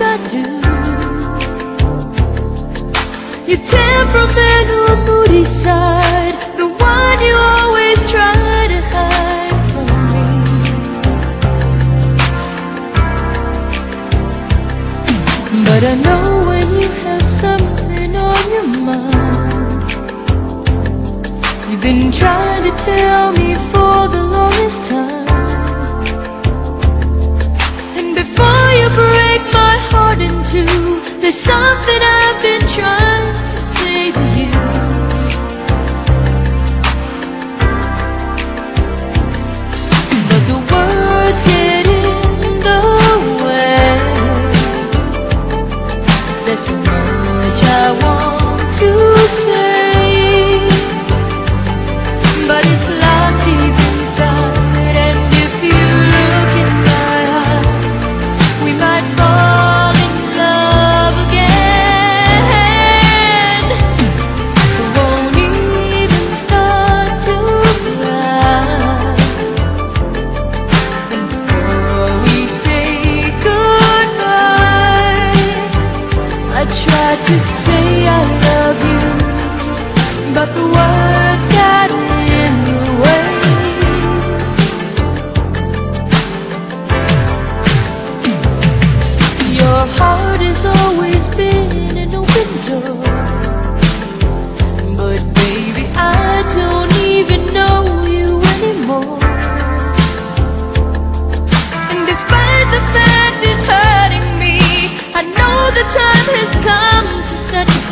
I do. You temperament or moody side, the one you always try to hide from me. But I know when you have something on your mind. You've been trying to tell me for the longest time. And before you break my heart in two, there's something I've been trying to say to you. But the words get in the way. There's so much I want to say, but it's locked deep inside. And if you look in my eyes, we might fall in love again. Won't even start to cry. And before we say goodbye, I try to say I love you, but the words got in the way. Your heart has always been an open door, but baby, I don't even know you anymore. And despite the fact it's hurting me, I know the time has come to set you free.